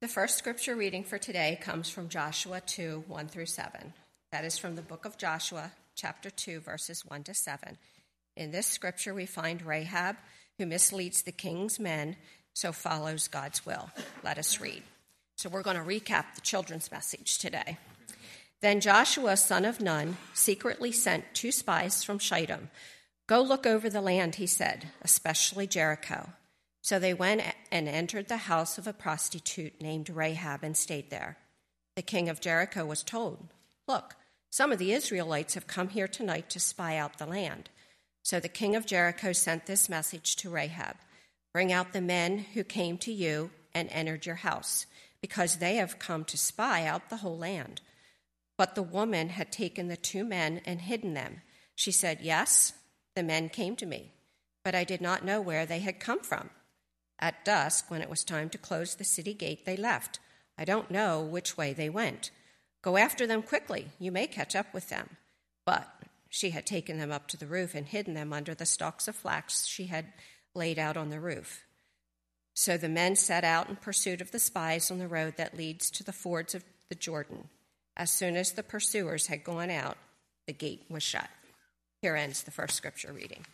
The first scripture reading for today comes from Joshua 2, 1 through 7. That is from the book of Joshua, chapter 2, verses 1 to 7. In this scripture, we find Rahab, who misleads the king's men, so follows God's will. Let us read. So we're going to recap the children's message today. Then Joshua, son of Nun, secretly sent 2 spies from Shittim. Go look over the land, he said, especially Jericho. So they went and entered the house of a prostitute named Rahab and stayed there. The king of Jericho was told, look, some of the Israelites have come here tonight to spy out the land. So the king of Jericho sent this message to Rahab, bring out the men who came to you and entered your house, because they have come to spy out the whole land. But the woman had taken the 2 men and hidden them. She said, yes, the men came to me, but I did not know where they had come from. At dusk, when it was time to close the city gate, they left. I don't know which way they went. Go after them quickly. You may catch up with them. But she had taken them up to the roof and hidden them under the stalks of flax she had laid out on the roof. So the men set out in pursuit of the spies on the road that leads to the fords of the Jordan. As soon as the pursuers had gone out, the gate was shut. Here ends the first scripture reading.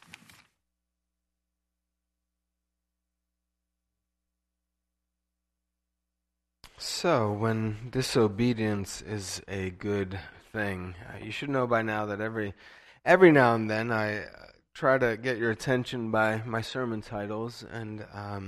So, when disobedience is a good thing, you should know by now that every now and then I try to get your attention by my sermon titles, and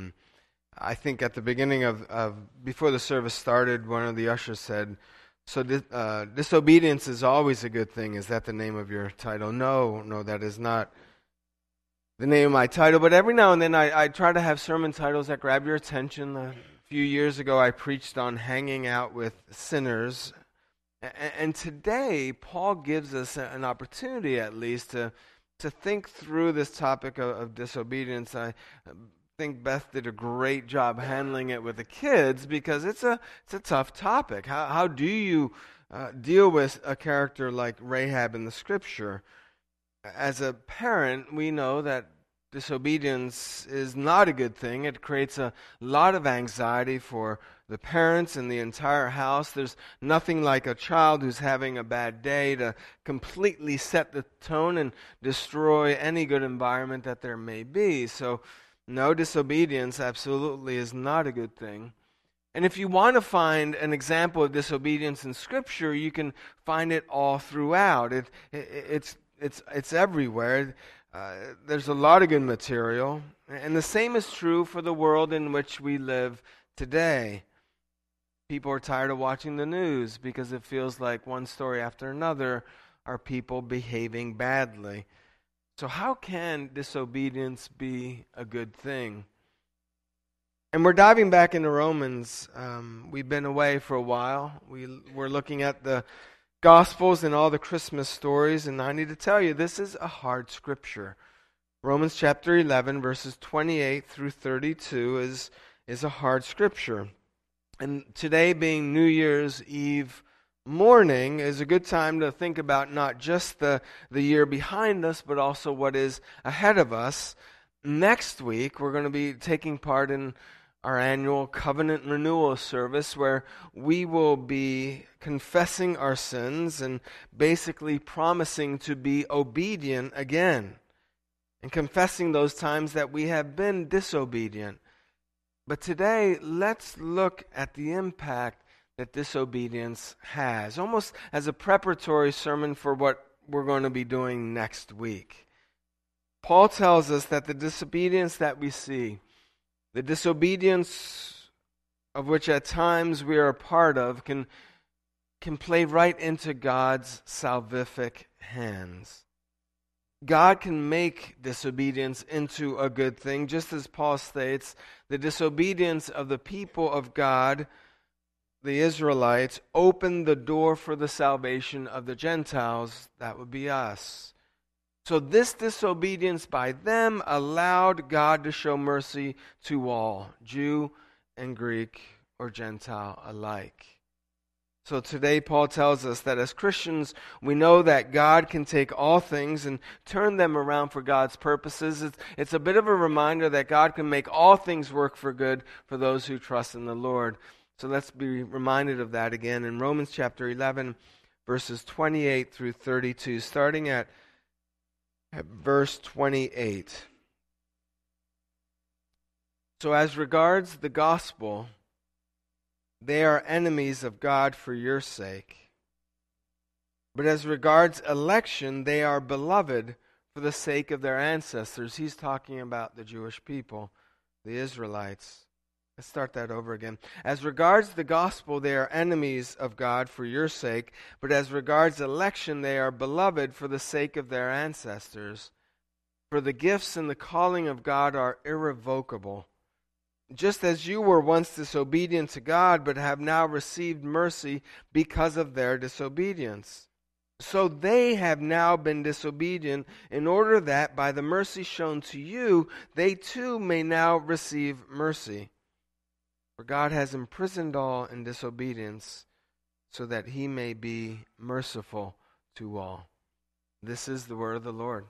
I think at the beginning before the service started, one of the ushers said, so disobedience is always a good thing. Is that the name of your title? No, that is not the name of my title, but every now and then I try to have sermon titles that grab your attention. A few years ago, I preached on hanging out with sinners, and today, Paul gives us an opportunity, at least, to think through this topic of disobedience. I think Beth did a great job handling it with the kids because it's a tough topic. How do you deal with a character like Rahab in the Scripture? As a parent, we know that disobedience is not a good thing. It creates a lot of anxiety for the parents and the entire house. There's nothing like a child who's having a bad day to completely set the tone and destroy any good environment that there may be. So, no, disobedience absolutely is not a good thing. And if you want to find an example of disobedience in Scripture, you can find it all throughout. It's everywhere. There's a lot of good material, and the same is true for the world in which we live today. People are tired of watching the news because it feels like one story after another are people behaving badly. So how can disobedience be a good thing? And we're diving back into Romans. We've been away for a while. We're looking at the Gospels and all the Christmas stories, and I need to tell you, this is a hard scripture. Romans chapter 11, verses 28 through 32 is a hard scripture. And today being New Year's Eve morning is a good time to think about not just the year behind us, but also what is ahead of us. Next week, we're going to be taking part in our annual covenant renewal service where we will be confessing our sins and basically promising to be obedient again and confessing those times that we have been disobedient. But today, let's look at the impact that disobedience has, almost as a preparatory sermon for what we're going to be doing next week. Paul tells us that the disobedience that we see, the disobedience of which at times we are a part of, can play right into God's salvific hands. God can make disobedience into a good thing, just as Paul states, the disobedience of the people of God, the Israelites, opened the door for the salvation of the Gentiles. That would be us. So this disobedience by them allowed God to show mercy to all, Jew and Greek or Gentile alike. So today Paul tells us that as Christians, we know that God can take all things and turn them around for God's purposes. It's a bit of a reminder that God can make all things work for good for those who trust in the Lord. So let's be reminded of that again in Romans chapter 11, verses 28 through 32, starting at verse 28. So as regards the gospel, they are enemies of God for your sake. But as regards election, they are beloved for the sake of their ancestors. He's talking about the Jewish people, the Israelites. Let's start that over again. As regards the gospel, they are enemies of God for your sake. But as regards election, they are beloved for the sake of their ancestors. For the gifts and the calling of God are irrevocable. Just as you were once disobedient to God, but have now received mercy because of their disobedience. So they have now been disobedient, in order that by the mercy shown to you, they too may now receive mercy. For God has imprisoned all in disobedience, so that he may be merciful to all. This is the word of the Lord.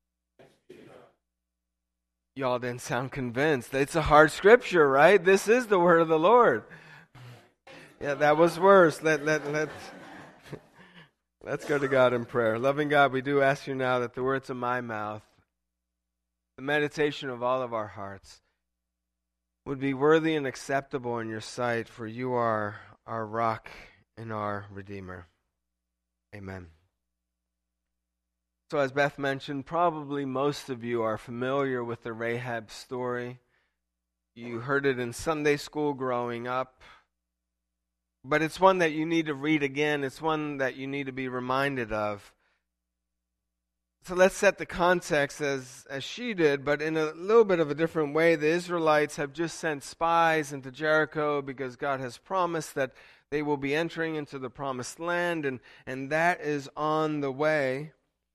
Y'all didn't sound convinced. It's a hard scripture, right? This is the word of the Lord. Yeah, that was worse. Let's go to God in prayer. Loving God, we do ask you now that the words of my mouth, the meditation of all of our hearts, would be worthy and acceptable in your sight, for you are our rock and our Redeemer. Amen. So as Beth mentioned, probably most of you are familiar with the Rahab story. You heard it in Sunday school growing up. But it's one that you need to read again. It's one that you need to be reminded of. So let's set the context as she did, but in a little bit of a different way. The Israelites have just sent spies into Jericho because God has promised that they will be entering into the promised land, and that is on the way.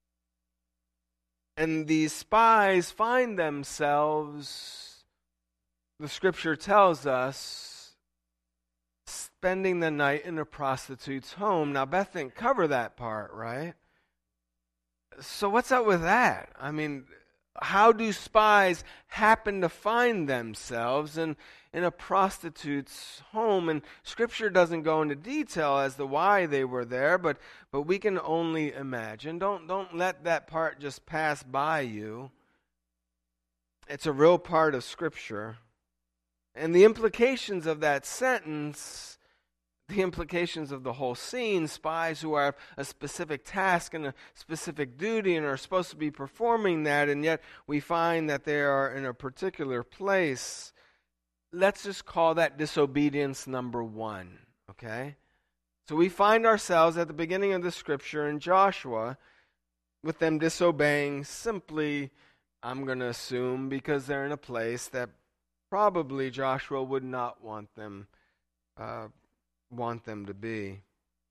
And these spies find themselves, the scripture tells us, spending the night in a prostitute's home. Now, Beth didn't cover that part, right? So what's up with that? I mean, how do spies happen to find themselves in a prostitute's home? And Scripture doesn't go into detail as to why they were there, but we can only imagine. Don't let that part just pass by you. It's a real part of Scripture. And the implications of that sentence, the implications of the whole scene, spies who have a specific task and a specific duty and are supposed to be performing that, and yet we find that they are in a particular place. Let's just call that disobedience number one, okay? So we find ourselves at the beginning of the scripture in Joshua with them disobeying simply, I'm going to assume, because they're in a place that probably Joshua would not want them to be.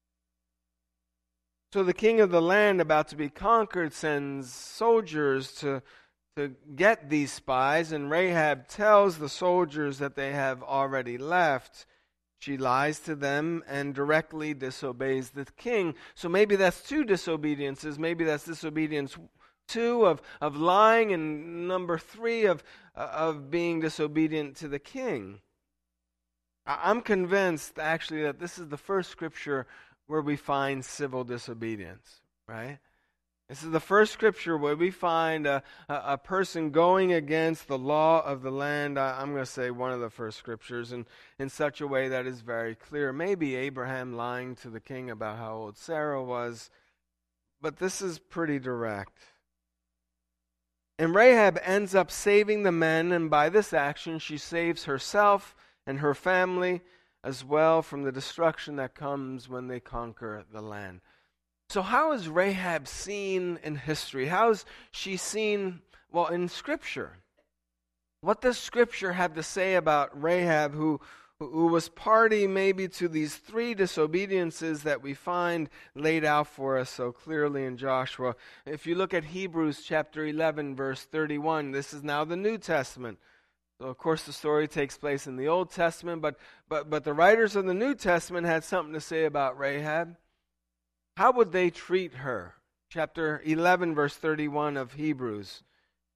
So the king of the land about to be conquered sends soldiers to get these spies, and Rahab tells the soldiers that they have already left. She lies to them and directly disobeys the king. So maybe that's two disobediences. Maybe that's disobedience 2 of lying, and number 3 of being disobedient to the king. I'm convinced, actually, that this is the first scripture where we find civil disobedience, right? This is the first scripture where we find a person going against the law of the land. I'm going to say one of the first scriptures in such a way that is very clear. Maybe Abraham lying to the king about how old Sarah was, but this is pretty direct. And Rahab ends up saving the men, and by this action she saves herself and her family as well from the destruction that comes when they conquer the land. So how is Rahab seen in history? How is she seen, well, in Scripture? What does Scripture have to say about Rahab, who was party maybe to these 3 disobediences that we find laid out for us so clearly in Joshua? If you look at Hebrews chapter 11, verse 31, this is now the New Testament. So, of course, the story takes place in the Old Testament, but the writers of the New Testament had something to say about Rahab. How would they treat her? Chapter 11, verse 31 of Hebrews.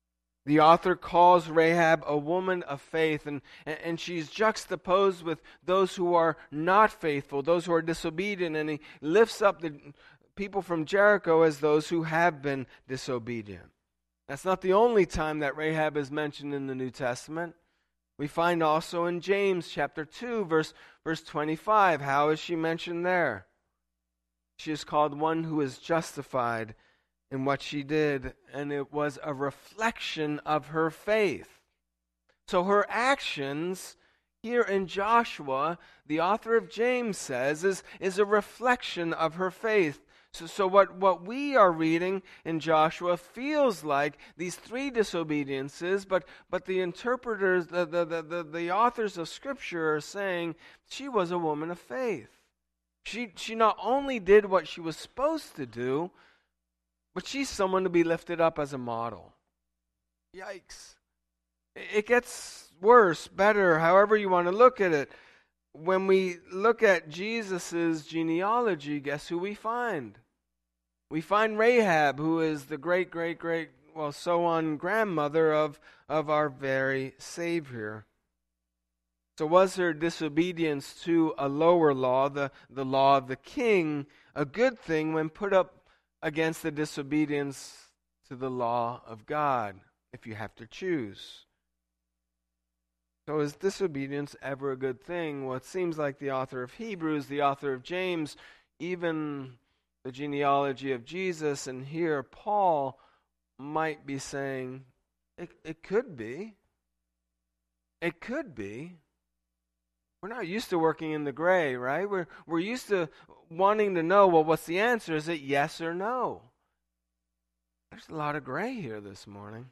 The author calls Rahab a woman of faith, and she's juxtaposed with those who are not faithful, those who are disobedient, and he lifts up the people from Jericho as those who have been disobedient. That's not the only time that Rahab is mentioned in the New Testament. We find also in James chapter 2, verse 25. How is she mentioned there? She is called one who is justified in what she did, and it was a reflection of her faith. So her actions here in Joshua, the author of James says, is a reflection of her faith. So what we are reading in Joshua feels like these three disobediences, but the interpreters, the authors of Scripture are saying she was a woman of faith. She not only did what she was supposed to do, but she's someone to be lifted up as a model. Yikes. It gets worse, better, however you want to look at it. When we look at Jesus' genealogy, guess who we find? We find Rahab, who is the great, so on grandmother of our very Savior. So was her disobedience to a lower law, the law of the king, a good thing when put up against the disobedience to the law of God, if you have to choose? So is disobedience ever a good thing? Well, it seems like the author of Hebrews, the author of James, even the genealogy of Jesus, and here Paul might be saying, it could be. It could be. We're not used to working in the gray, right? We're used to wanting to know, well, what's the answer? Is it yes or no? There's a lot of gray here this morning.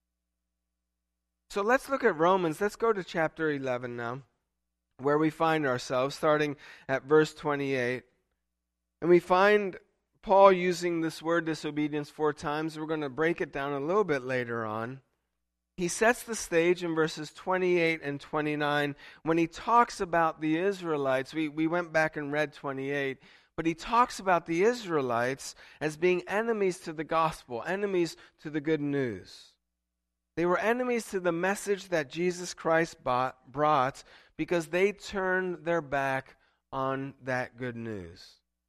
So let's look at Romans. Let's go to chapter 11 now, where we find ourselves, starting at verse 28. And we find Paul using this word disobedience 4 times. We're going to break it down a little bit later on. He sets the stage in verses 28 and 29 when he talks about the Israelites. We went back and read 28, but he talks about the Israelites as being enemies to the gospel, enemies to the good news. They were enemies to the message that Jesus Christ brought because they turned their back on that good news.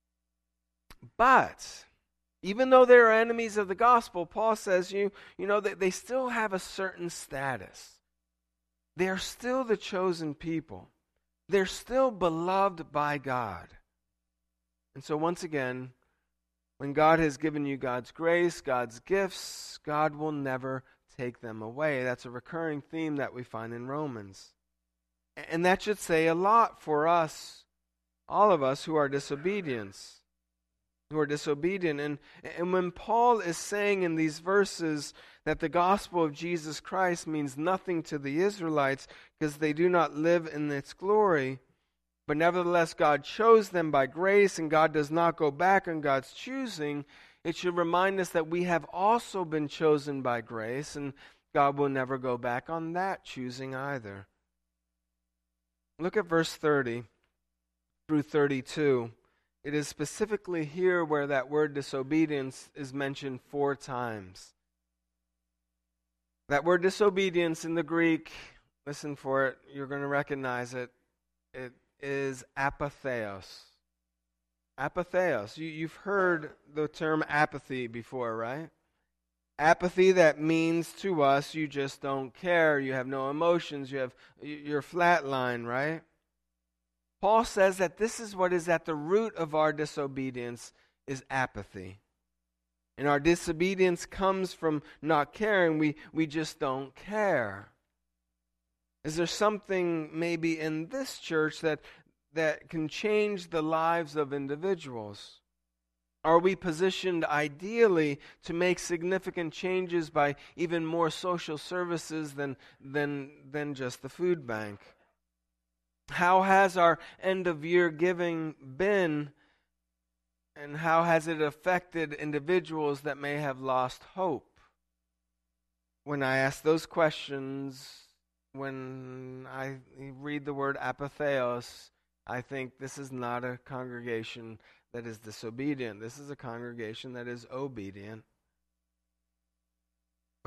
But even though they're enemies of the gospel, Paul says, you know, they still have a certain status. They are still the chosen people. They're still beloved by God. And so once again, when God has given you God's grace, God's gifts, God will never take them away. That's a recurring theme that we find in Romans. And that should say a lot for us, all of us who are disobedient. And when Paul is saying in these verses that the gospel of Jesus Christ means nothing to the Israelites because they do not live in its glory, but nevertheless God chose them by grace and God does not go back on God's choosing, it should remind us that we have also been chosen by grace and God will never go back on that choosing either. Look at verse 30 through 32. It is specifically here where that word disobedience is mentioned 4 times. That word disobedience in the Greek, listen for it, you're going to recognize it. It is apatheos. Apatheos. You've heard the term apathy before, right? Apathy that means to us you just don't care, you have no emotions, you're flatline, right? Paul says that this is what is at the root of our disobedience is apathy. And our disobedience comes from not caring. We just don't care. Is there something maybe in this church that can change the lives of individuals? Are we positioned ideally to make significant changes by even more social services than just the food bank? How has our end-of-year giving been, and how has it affected individuals that may have lost hope? When I ask those questions, when I read the word apatheos, I think this is not a congregation that is disobedient. This is a congregation that is obedient.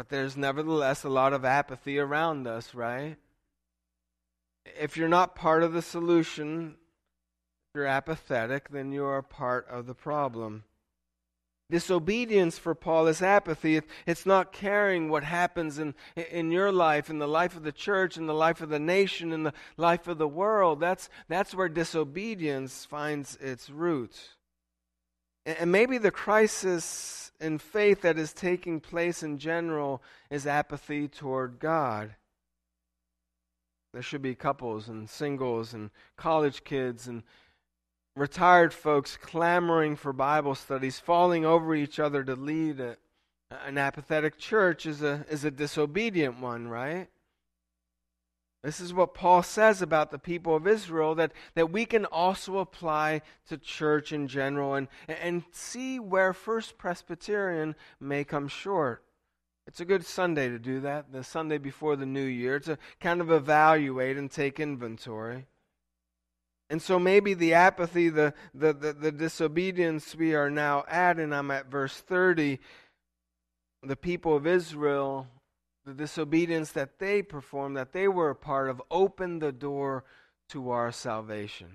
But there's nevertheless a lot of apathy around us, right? If you're not part of the solution, if you're apathetic, then you are part of the problem. Disobedience for Paul is apathy. It's not caring what happens in your life, in the life of the church, in the life of the nation, in the life of the world. That's where disobedience finds its roots. And maybe the crisis in faith that is taking place in general is apathy toward God. There should be couples and singles and college kids and retired folks clamoring for Bible studies, falling over each other to lead an apathetic church is a disobedient one, right? This is what Paul says about the people of Israel that we can also apply to church in general and see where First Presbyterian may come short. It's a good Sunday to do that, the Sunday before the new year, to kind of evaluate and take inventory. And so maybe the apathy, the disobedience we are now at, and I'm at verse 30, the people of Israel, the disobedience that they performed, that they were a part of, opened the door to our salvation.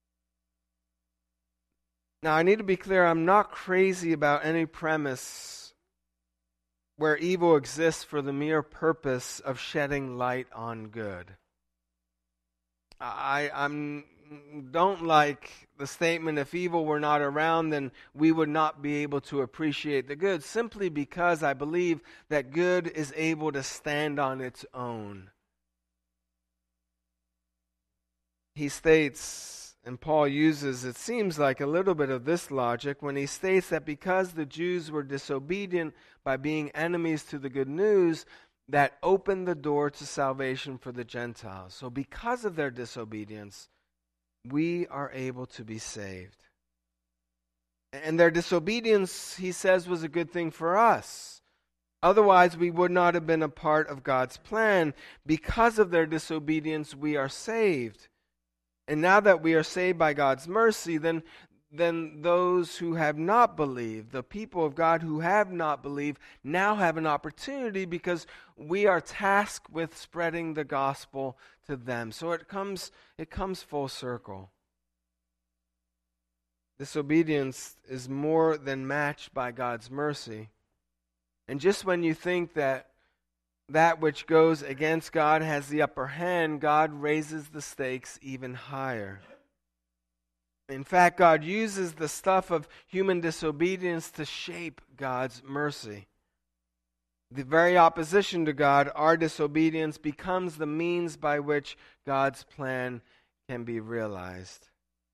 Now, I need to be clear, I'm not crazy about any premise where evil exists for the mere purpose of shedding light on good. I don't like the statement, if evil were not around, then we would not be able to appreciate the good, simply because I believe that good is able to stand on its own. He states, and Paul uses, it seems like a little bit of this logic, when he states that because the Jews were disobedient by being enemies to the good news, that opened the door to salvation for the Gentiles. So because of their disobedience, we are able to be saved. And their disobedience, he says, was a good thing for us. Otherwise, we would not have been a part of God's plan. Because of their disobedience, we are saved. And now that we are saved by God's mercy, then those who have not believed, the people of God who have not believed, now have an opportunity because we are tasked with spreading the gospel to them. So it comes full circle. Disobedience is more than matched by God's mercy. And just when you think that which goes against God has the upper hand, God raises the stakes even higher. In fact, God uses the stuff of human disobedience to shape God's mercy. The very opposition to God, our disobedience, becomes the means by which God's plan can be realized.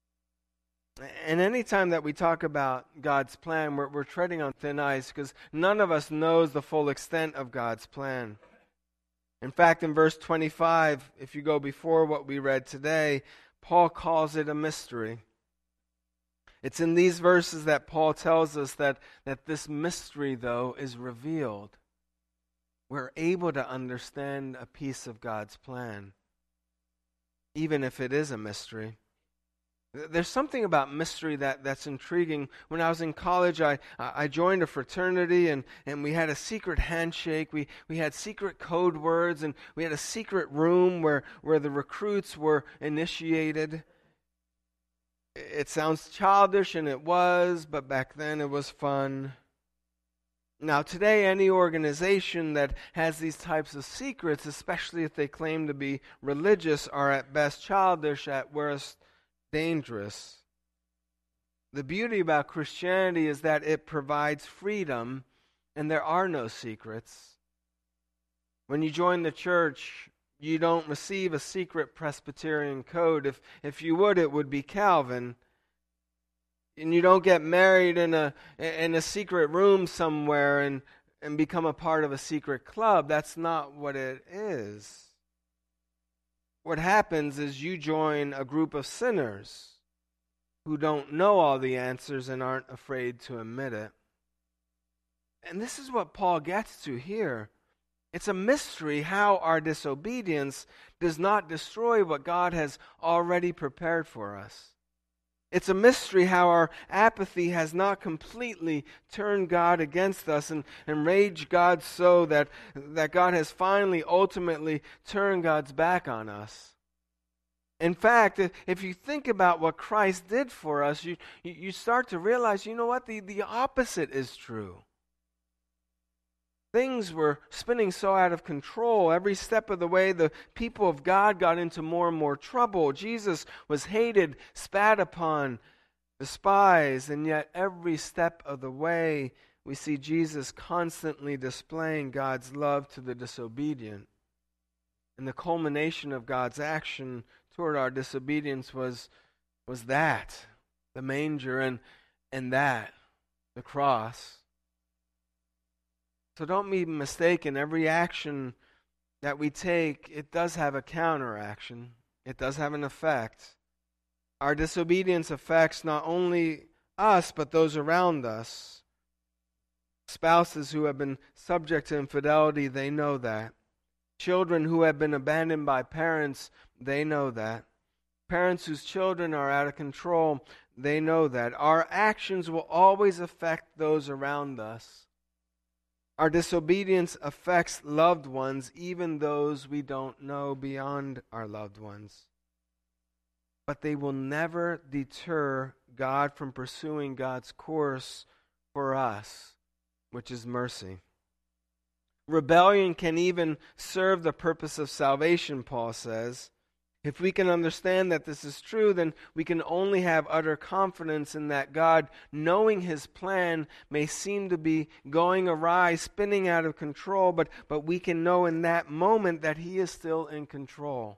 And anytime that we talk about God's plan, we're treading on thin ice because none of us knows the full extent of God's plan. In fact, in verse 25, if you go before what we read today, Paul calls it a mystery. It's in these verses that Paul tells us that this mystery, though, is revealed. We're able to understand a piece of God's plan, even if it is a mystery. There's something about mystery that's intriguing. When I was in college, I joined a fraternity, and we had a secret handshake. We had secret code words, and we had a secret room where the recruits were initiated. It sounds childish, and it was, but back then it was fun. Now today, any organization that has these types of secrets, especially if they claim to be religious, are at best childish, at worst dangerous. The beauty about Christianity is that it provides freedom, and there are no secrets. When you join the church, you don't receive a secret Presbyterian code. If you would, it would be Calvin. And you don't get married in a secret room somewhere and become a part of a secret club. That's not what it is. What happens is you join a group of sinners who don't know all the answers and aren't afraid to admit it. And this is what Paul gets to here. It's a mystery how our disobedience does not destroy what God has already prepared for us. It's a mystery how our apathy has not completely turned God against us and enraged God so that God has finally, ultimately turned God's back on us. In fact, if you think about what Christ did for us, you start to realize, you know what, the opposite is true. Things were spinning so out of control. Every step of the way, the people of God got into more and more trouble. Jesus was hated, spat upon, despised, and yet every step of the way, we see Jesus constantly displaying God's love to the disobedient. And the culmination of God's action toward our disobedience was that, the manger, and that, the cross. So don't be mistaken. Every action that we take, it does have a counteraction. It does have an effect. Our disobedience affects not only us, but those around us. Spouses who have been subject to infidelity, they know that. Children who have been abandoned by parents, they know that. Parents whose children are out of control, they know that. Our actions will always affect those around us. Our disobedience affects loved ones, even those we don't know beyond our loved ones. But they will never deter God from pursuing God's course for us, which is mercy. Rebellion can even serve the purpose of salvation, Paul says. If we can understand that this is true, then we can only have utter confidence in that God, knowing His plan, may seem to be going awry, spinning out of control, but we can know in that moment that He is still in control.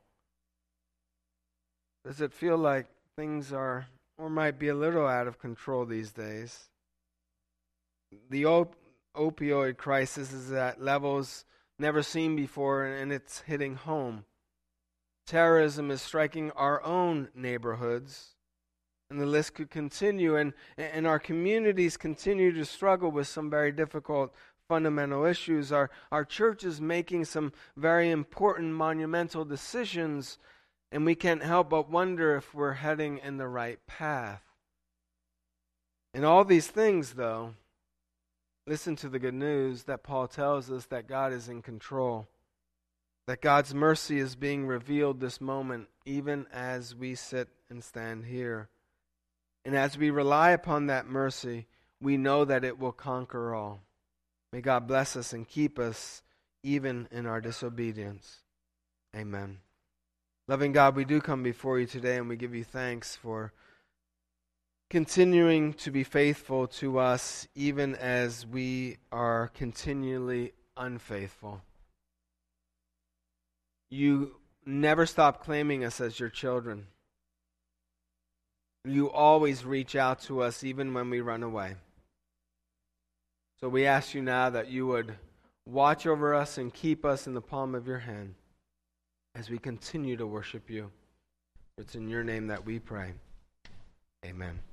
Does it feel like things are, or might be a little out of control these days? The opioid crisis is at levels never seen before, and it's hitting home. Terrorism is striking our own neighborhoods, and the list could continue, and our communities continue to struggle with some very difficult fundamental issues. Our church is making some very important monumental decisions, and we can't help but wonder if we're heading in the right path. In all these things, though, listen to the good news that Paul tells us that God is in control. That God's mercy is being revealed this moment, even as we sit and stand here. And as we rely upon that mercy, we know that it will conquer all. May God bless us and keep us, even in our disobedience. Amen. Loving God, we do come before you today, and we give you thanks for continuing to be faithful to us, even as we are continually unfaithful. You never stop claiming us as your children. You always reach out to us even when we run away. So we ask you now that you would watch over us and keep us in the palm of your hand as we continue to worship you. It's in your name that we pray. Amen.